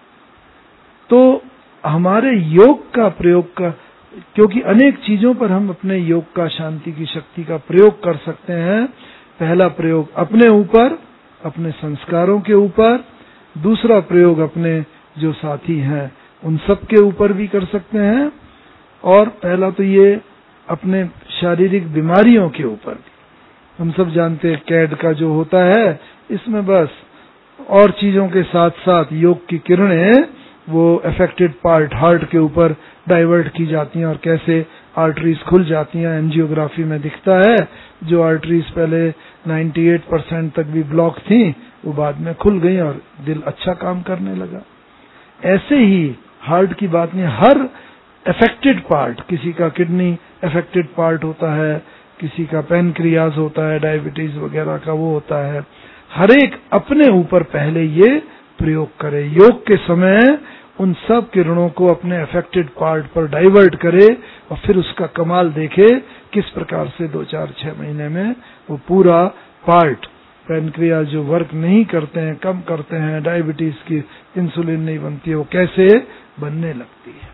आई। तो हमारे योग का प्रयोग का, क्योंकि अनेक चीजों पर हम अपने योग का, शांति की शक्ति का प्रयोग कर सकते हैं। पहला प्रयोग अपने ऊपर, अपने संस्कारों के ऊपर। दूसरा प्रयोग अपने जो साथी हैं उन सब के ऊपर भी कर सकते हैं। और पहला तो ये अपने शारीरिक बीमारियों के ऊपर भी। हम सब जानते हैं कैड का जो होता है, इसमें बस और चीजों के साथ साथ योग की किरणें वो अफेक्टेड पार्ट हार्ट के ऊपर डाइवर्ट की जाती हैं और कैसे आर्टरीज खुल जाती हैं। एंजियोग्राफी में दिखता है जो आर्टरीज पहले अट्ठानवे परसेंट तक भी ब्लॉक थी, वो बाद में खुल गई और दिल अच्छा काम करने लगा। ऐसे ही हार्ट की बात नहीं, हर अफेक्टेड पार्ट, किसी का किडनी अफेक्टेड पार्ट होता है, किसी का पैनक्रियाज होता है, डायबिटीज वगैरह का वो होता है। हर एक अपने ऊपर पहले ये प्रयोग करे, योग के समय उन सब किरणों को अपने अफेक्टेड पार्ट पर डाइवर्ट करे और फिर उसका कमाल देखे किस प्रकार से दो चार छह महीने में वो पूरा पार्ट, पैनक्रियाज जो वर्क नहीं करते हैं, कम करते हैं, डायबिटीज की इंसुलिन नहीं बनती है, वो कैसे बनने लगती है।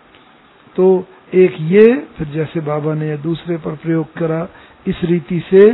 तो एक ये, फिर जैसे बाबा ने दूसरे पर प्रयोग करा, इस रीति से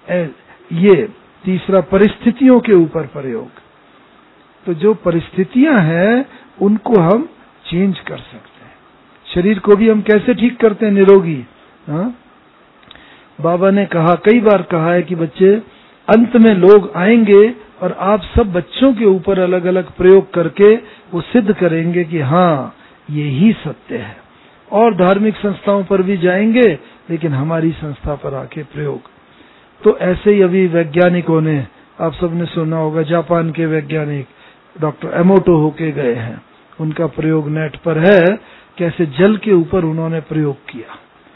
ये तीसरा परिस्थितियों के ऊपर प्रयोग। तो जो परिस्थितियां हैं उनको हम चेंज कर सकते हैं। शरीर को भी हम कैसे ठीक करते हैं निरोगी। हाँ, बाबा ने कहा, कई बार कहा है कि बच्चे अंत में लोग आएंगे और आप सब बच्चों के ऊपर अलग अलग प्रयोग करके वो सिद्ध करेंगे कि हाँ ये ही सत्य है। और धार्मिक संस्थाओं पर भी जाएंगे, लेकिन हमारी संस्था पर आके प्रयोग। तो ऐसे ही अभी वैज्ञानिकों ने, आप सबने सुना होगा, जापान के वैज्ञानिक डॉक्टर एमोटो होके गए हैं, उनका प्रयोग नेट पर है, कैसे जल के ऊपर उन्होंने प्रयोग किया।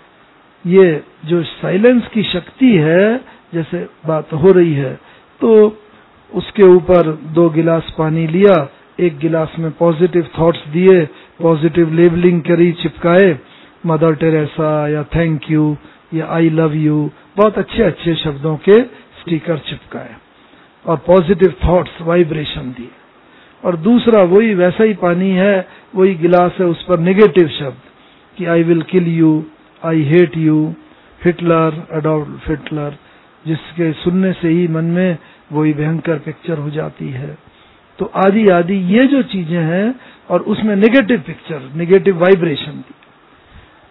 ये जो साइलेंस की शक्ति है, जैसे बात हो रही है, तो उसके ऊपर दो गिलास पानी लिया, एक गिलास में पॉजिटिव थॉट्स दिए, पॉजिटिव लेबलिंग करी, चिपकाए, मदर टेरेसा या थैंक यू या आई लव यू, बहुत अच्छे अच्छे शब्दों के स्टिकर चिपकाए और पॉजिटिव थॉट्स वाइब्रेशन दिए। और दूसरा वही वैसा ही पानी है, वही गिलास है, उस पर नेगेटिव शब्द कि I will kill you, I hate you, Hitler, Adolf Hitler, जिसके सुनने से ही मन में वही भयंकर पिक्चर हो जाती है। तो आदि आदि ये जो चीजें हैं, और उसमें नेगेटिव पिक्चर, नेगेटिव वाइब्रेशन दी।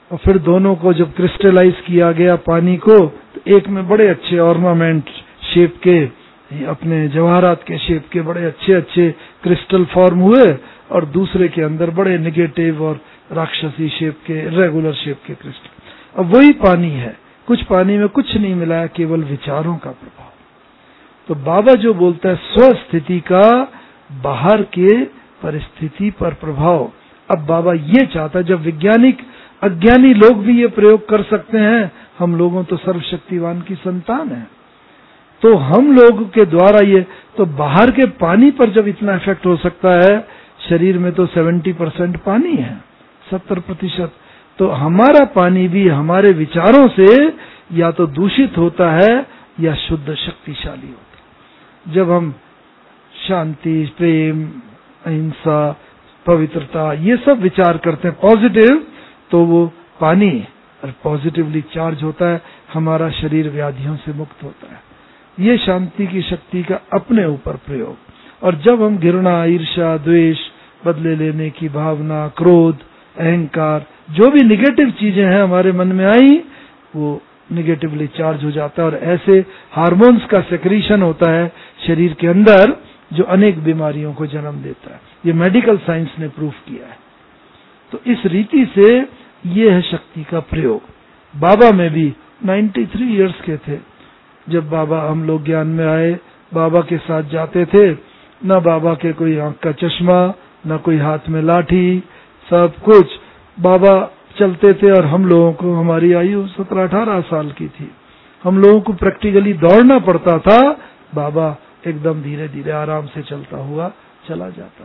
और फिर दोनों को जब क्रिस्टलाइज किया गया पानी को, तो एक में बड़े अच्छे ऑर्नामेंट शेप के, अपने जवाहरात के शेप के बड़े अच्छे अच्छे क्रिस्टल फॉर्म हुए, और दूसरे के अंदर बड़े निगेटिव और राक्षसी शेप के, रेगुलर शेप के क्रिस्टल। अब वही पानी है, कुछ पानी में कुछ नहीं मिला है, केवल विचारों का प्रभाव। तो बाबा जो बोलता है स्वस्थिति का बाहर के परिस्थिति पर प्रभाव, अब बाबा ये चाहता है, जब वैज्ञानिक अज्ञानी लोग भी ये प्रयोग कर सकते हैं, हम लोगों तो सर्वशक्तिवान की संतान है, तो हम लोग के द्वारा ये, तो बाहर के पानी पर जब इतना इफेक्ट हो सकता है, शरीर में तो सत्तर परसेंट पानी है, सत्तर प्रतिशत, तो हमारा पानी भी हमारे विचारों से या तो दूषित होता है या शुद्ध शक्तिशाली होता है। जब हम शांति, प्रेम, अहिंसा, पवित्रता ये सब विचार करते हैं पॉजिटिव, तो वो पानी और पॉजिटिवली चार्ज होता है, हमारा शरीर व्याधियों से मुक्त होता है। ये शांति की शक्ति का अपने ऊपर प्रयोग। और जब हम घृणा, ईर्ष्या, द्वेष, बदले लेने की भावना, क्रोध, अहंकार, जो भी निगेटिव चीजें हैं हमारे मन में आई, वो निगेटिवली चार्ज हो जाता है, और ऐसे हार्मोन्स का सेक्रीशन होता है शरीर के अंदर, जो अनेक बीमारियों को जन्म देता है। ये मेडिकल साइंस ने प्रूफ किया है। तो इस रीति से ये है शक्ति का प्रयोग। बाबा में भी तिरानवे इयर्स के थे जब बाबा हम लोग ज्ञान में आए, बाबा के साथ जाते थे, न बाबा के कोई आंख का चश्मा, न कोई हाथ में लाठी, सब कुछ बाबा चलते थे, और हम लोगों को, हमारी आयु सत्रह अठारह साल की थी, हम लोगों को प्रैक्टिकली दौड़ना पड़ता था, बाबा एकदम धीरे धीरे आराम से चलता हुआ चला जाता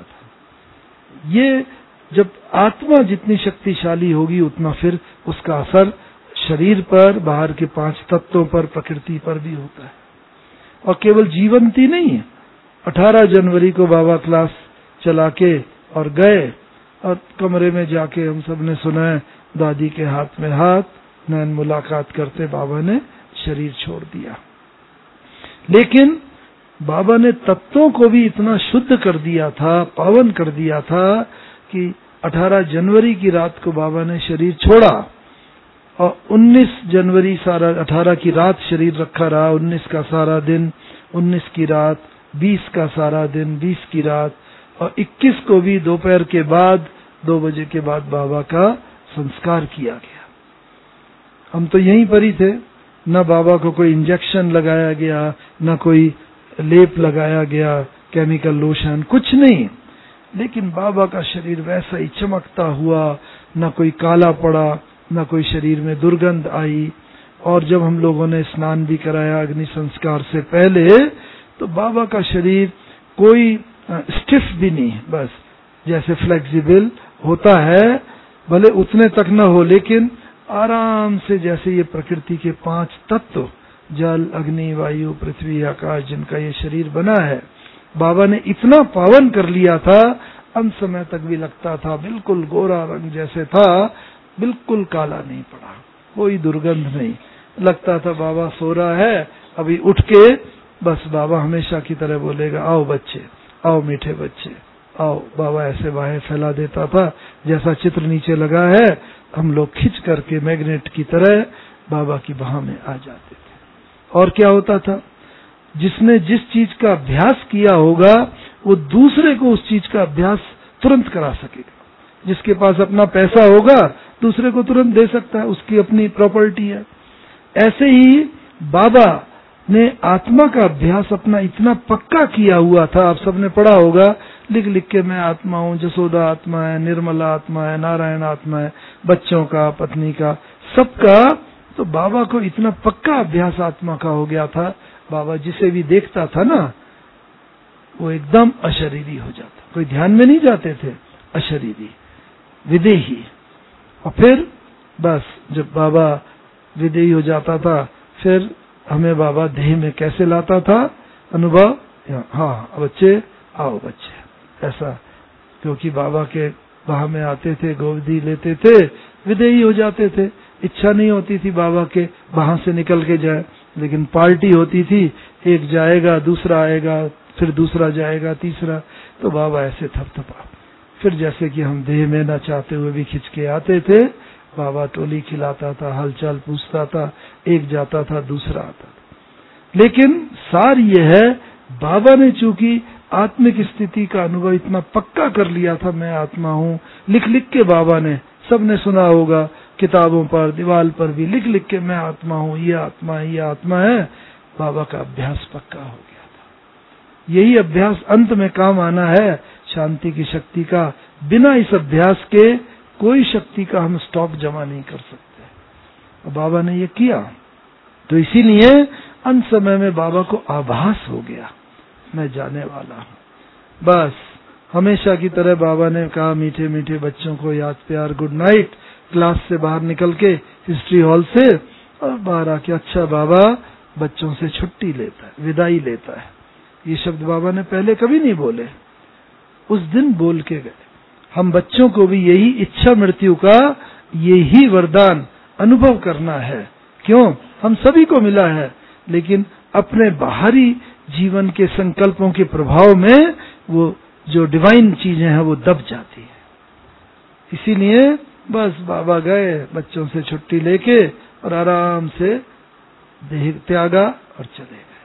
था। ये जब आत्मा जितनी शक्तिशाली होगी, उतना फिर उसका असर शरीर पर, बाहर के पांच तत्वों पर, प्रकृति पर भी होता है। और केवल जीवंती नहीं है। अठारह जनवरी को बाबा क्लास चला के और गए, और कमरे में जाके हम सब ने सुना है, दादी के हाथ में हाथ, नैन मुलाकात करते बाबा ने शरीर छोड़ दिया। लेकिन बाबा ने तत्वों को भी इतना शुद्ध कर दिया था, पावन कर दिया था, कि अठारह जनवरी की रात को बाबा ने शरीर छोड़ा, और उन्नीस जनवरी सारा, अठारह की रात शरीर रखा रहा, उन्नीस का सारा दिन, उन्नीस की रात, बीस का सारा दिन, बीस की रात, और इक्कीस को भी दोपहर के बाद, दो बजे के बाद बाबा का संस्कार किया गया। हम तो यहीं पर ही थे, न बाबा को कोई इंजेक्शन लगाया गया, न कोई लेप लगाया गया, केमिकल लोशन, कुछ नहीं। लेकिन बाबा का शरीर वैसा ही चमकता हुआ, न कोई काला पड़ा, न कोई शरीर में दुर्गंध आई। और जब हम लोगों ने स्नान भी कराया अग्नि संस्कार से पहले, तो बाबा का शरीर कोई स्टिफ भी नहीं, बस जैसे फ्लेक्सिबल होता है, भले उतने तक न हो, लेकिन आराम से, जैसे ये प्रकृति के पांच तत्व, जल, अग्नि, वायु, पृथ्वी, आकाश, जिनका ये शरीर बना है, बाबा ने इतना पावन कर लिया था, अंत समय तक भी लगता था बिल्कुल गोरा रंग जैसे था, बिल्कुल काला नहीं पड़ा, कोई दुर्गंध नहीं। लगता था बाबा सो रहा है, अभी उठ के बस बाबा हमेशा की तरह बोलेगा, आओ बच्चे, आओ मीठे बच्चे, आओ। बाबा ऐसे बाहें फैला देता था, जैसा चित्र नीचे लगा है, हम लोग खिंच करके मैग्नेट की तरह बाबा की बाह में आ जाते थे। और क्या होता था, जिसने जिस चीज का अभ्यास किया होगा, वो दूसरे को उस चीज का अभ्यास तुरंत करा सकेगा। जिसके पास अपना पैसा होगा, दूसरे को तुरंत दे सकता है, उसकी अपनी प्रॉपर्टी है। ऐसे ही बाबा ने आत्मा का अभ्यास अपना इतना पक्का किया हुआ था, आप सबने पढ़ा होगा, लिख लिख के, मैं आत्मा हूँ, जसोदा आत्मा है, निर्मला आत्मा है, नारायण आत्मा है, बच्चों का, पत्नी का, सबका। तो बाबा को इतना पक्का अभ्यास आत्मा का हो गया था, बाबा जिसे भी देखता था ना, वो एकदम अशरीरी हो जाता, कोई ध्यान में नहीं जाते थे, अशरीरी, विदेही। और फिर बस जब बाबा विदेही हो जाता था, फिर हमें बाबा देह में कैसे लाता था अनुभव, हाँ बच्चे आओ बच्चे, ऐसा। क्योंकि बाबा के बाह में आते थे, गोदी लेते थे, विदेही हो जाते थे। इच्छा नहीं होती थी बाबा के बाह से निकल के जाए, लेकिन पार्टी होती थी, एक जाएगा, दूसरा आएगा, फिर दूसरा जाएगा, तीसरा, तो बाबा ऐसे थपथपा। फिर जैसे कि हम देह में न चाहते हुए भी खिंच के आते थे, बाबा टोली खिलाता था, हालचाल पूछता था, एक जाता था दूसरा आता था। लेकिन सार ये है, बाबा ने चूंकि आत्मिक स्थिति का अनुभव इतना पक्का कर लिया था, मैं आत्मा हूँ, लिख लिख के बाबा ने, सबने सुना होगा किताबों पर, दीवार पर भी लिख लिख के मैं आत्मा हूँ, ये आत्मा है, ये आत्मा है। बाबा का अभ्यास पक्का हो गया था। यही अभ्यास अंत में काम आना है शांति की शक्ति का। बिना इस अभ्यास के कोई शक्ति का हम स्टॉक जमा नहीं कर सकते। और बाबा ने ये किया, तो इसीलिए अंत समय में बाबा को आभास हो गया, मैं जाने वाला हूँ। बस हमेशा की तरह बाबा ने कहा मीठे मीठे बच्चों को याद प्यार गुड नाइट, क्लास से बाहर निकल के हिस्ट्री हॉल से, और बाहर आके अच्छा बाबा बच्चों से छुट्टी लेता है, विदाई लेता है। ये शब्द बाबा ने पहले कभी नहीं बोले, उस दिन बोल के गए। हम बच्चों को भी यही इच्छा मृत्यु का यही वरदान अनुभव करना है। क्यों? हम सभी को मिला है, लेकिन अपने बाहरी जीवन के संकल्पों के प्रभाव में वो जो डिवाइन चीजें हैं वो दब जाती है। इसीलिए बस बाबा गए बच्चों से छुट्टी लेके और आराम से देह त्यागा और चले गए।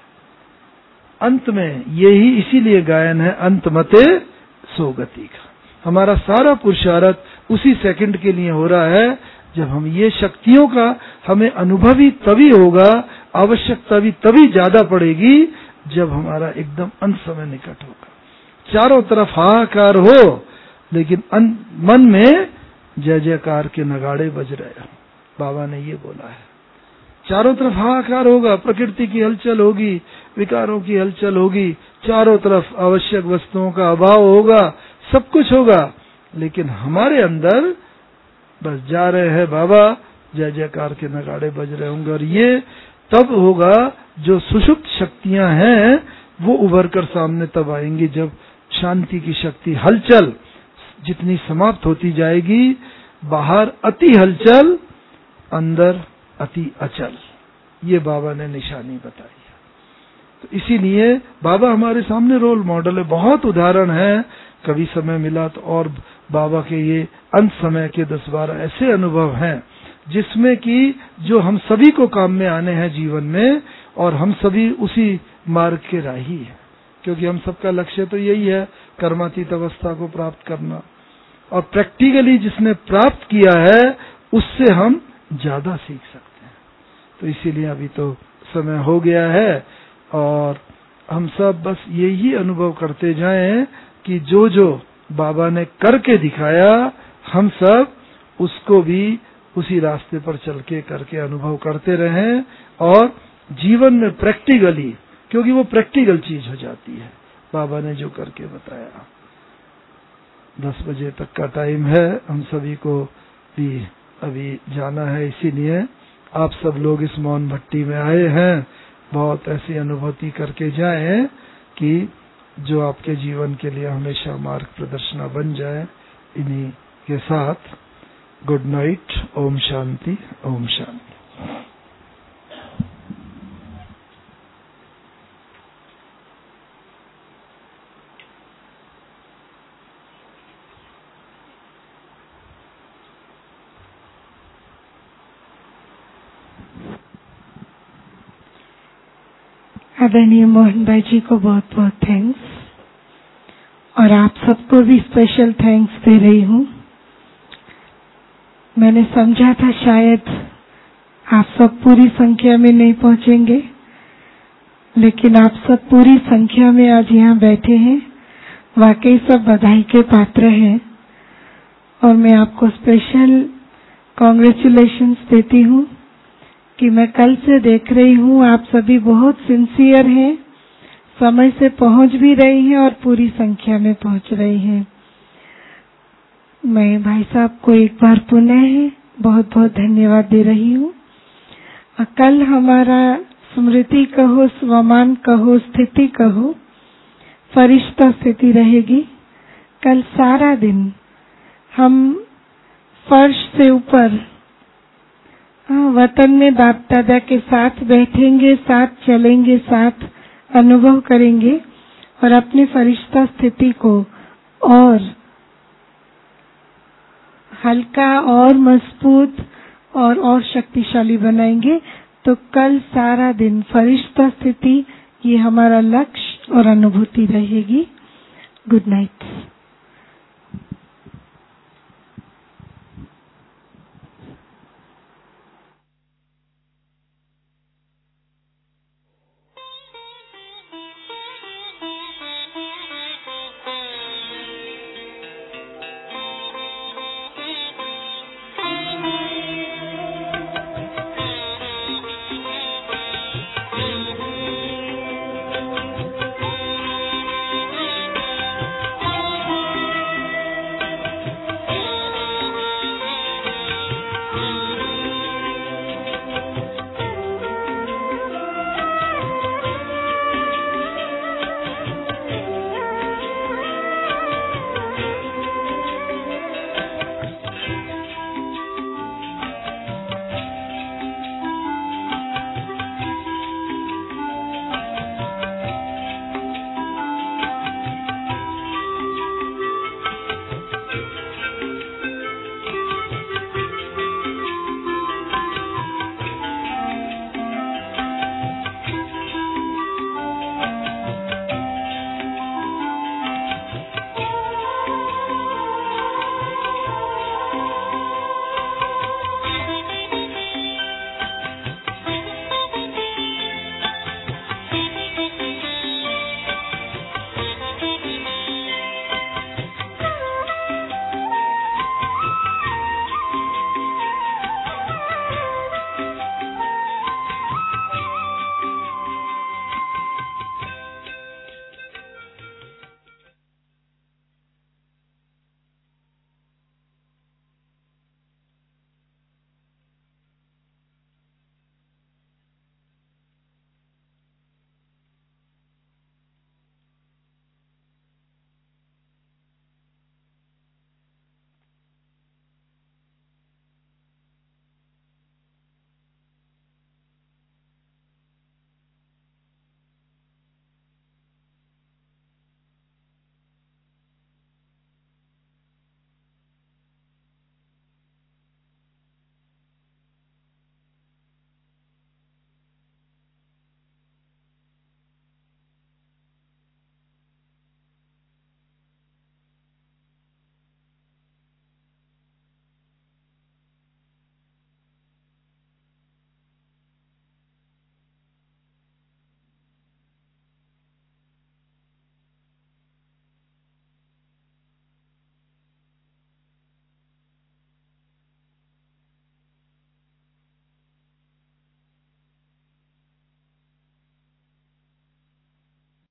अंत में यही इसीलिए गायन है अंत मते सोगति का। हमारा सारा पुरुषार्थ उसी सेकंड के लिए हो रहा है जब हम ये शक्तियों का हमें अनुभव ही तभी होगा, आवश्यकता भी तभी ज्यादा पड़ेगी जब हमारा एकदम अंत समय निकट होगा। चारों तरफ हाहाकार हो, लेकिन मन में जय जयकार के नगाड़े बज रहे हो। बाबा ने ये बोला है, चारों तरफ हाहाकार होगा, प्रकृति की हलचल होगी, विकारों की हलचल होगी, चारों तरफ आवश्यक वस्तुओं का अभाव होगा, सब कुछ होगा, लेकिन हमारे अंदर बस जा रहे हैं बाबा, जय जयकार के नगाड़े बज रहे होंगे। और ये तब होगा जो सुषुप्त शक्तियां हैं वो उभर कर सामने तब आएंगी, जब शांति की शक्ति हलचल जितनी समाप्त होती जाएगी, बाहर अति हलचल, अंदर अति अचल। ये बाबा ने निशानी बताई है। तो इसीलिए बाबा हमारे सामने रोल मॉडल है। बहुत उदाहरण है, कभी समय मिला तो और बाबा के ये अंत समय के दस बारह ऐसे अनुभव हैं जिसमें कि जो हम सभी को काम में आने हैं जीवन में, और हम सभी उसी मार्ग के राही हैं, क्योंकि हम सबका लक्ष्य तो यही है कर्मातीत अवस्था को प्राप्त करना। और प्रैक्टिकली जिसने प्राप्त किया है उससे हम ज्यादा सीख सकते हैं। तो इसीलिए अभी तो समय हो गया है और हम सब बस यही अनुभव करते जाएं कि जो जो बाबा ने करके दिखाया हम सब उसको भी उसी रास्ते पर चल के करके अनुभव करते रहें, और जीवन में प्रैक्टिकली, क्योंकि वो प्रैक्टिकल चीज हो जाती है बाबा ने जो करके बताया। दस बजे तक का टाइम है, हम सभी को भी अभी जाना है, इसीलिए आप सब लोग इस मौन भट्टी में आए हैं। बहुत ऐसी अनुभूति करके जाएं कि जो आपके जीवन के लिए हमेशा मार्ग प्रदर्शना बन जाए। इन्हीं के साथ गुड नाइट, ओम शांति, ओम शांति। आदरणीय मोहन भाई जी को बहुत बहुत थैंक्स, और आप सबको भी स्पेशल थैंक्स दे रही हूँ। मैंने समझा था शायद आप सब पूरी संख्या में नहीं पहुंचेंगे, लेकिन आप सब पूरी संख्या में आज यहाँ बैठे हैं। वाकई सब बधाई के पात्र हैं, और मैं आपको स्पेशल कॉन्ग्रेचुलेशंस देती हूँ कि मैं कल से देख रही हूँ आप सभी बहुत सिंसियर हैं, समय से पहुंच भी रही हैं और पूरी संख्या में पहुंच रही हैं। मैं भाई साहब को एक बार पुनः बहुत बहुत धन्यवाद दे रही हूँ। कल हमारा स्मृति कहो, स्वमान कहो, स्थिति कहो, फरिश्ता स्थिति रहेगी। कल सारा दिन हम फर्श से ऊपर वतन में बाप दादा के साथ बैठेंगे, साथ चलेंगे, साथ अनुभव करेंगे, और अपनी फरिश्ता स्थिति को और हल्का और मजबूत और और शक्तिशाली बनाएंगे तो कल सारा दिन फरिश्ता स्थिति ये हमारा लक्ष्य और अनुभूति रहेगी। Good night.